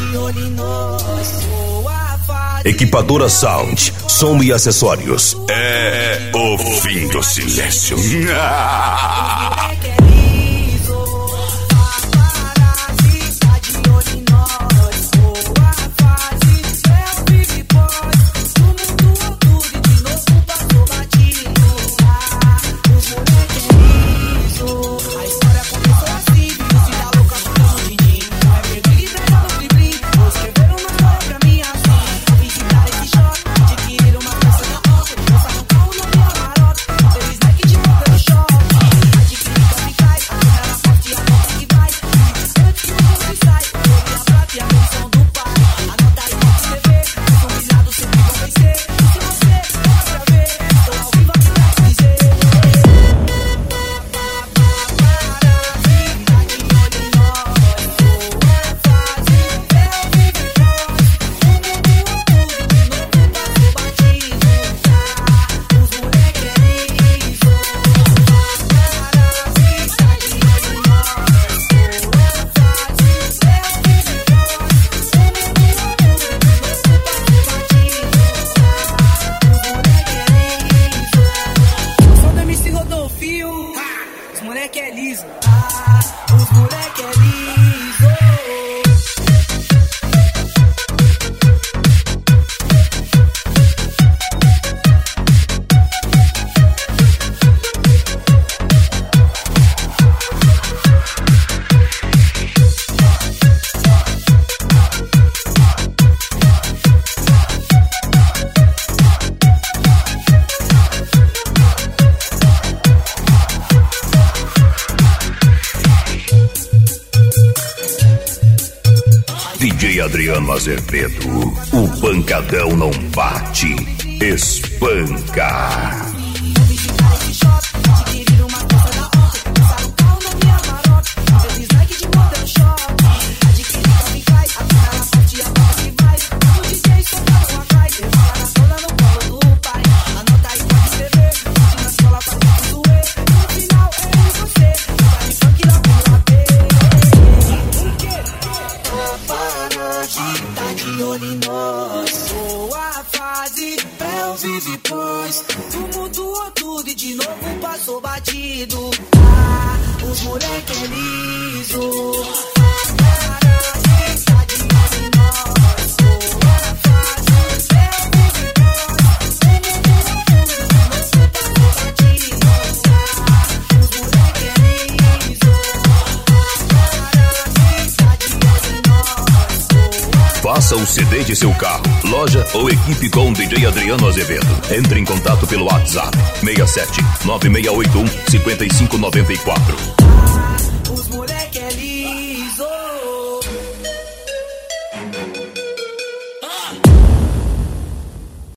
Equipadora Sound, som e acessórios. É o fim do silêncio. DJ Adriano Azevedo, o pancadão não bate, espanca. Boa fase, pré-vive pois tumultuou tudo e de novo passou batido. Os moleque é liso. Faça o CD de seu carro, loja ou equipe com DJ Adriano Azevedo. Entre em contato pelo WhatsApp 67 9681 5594.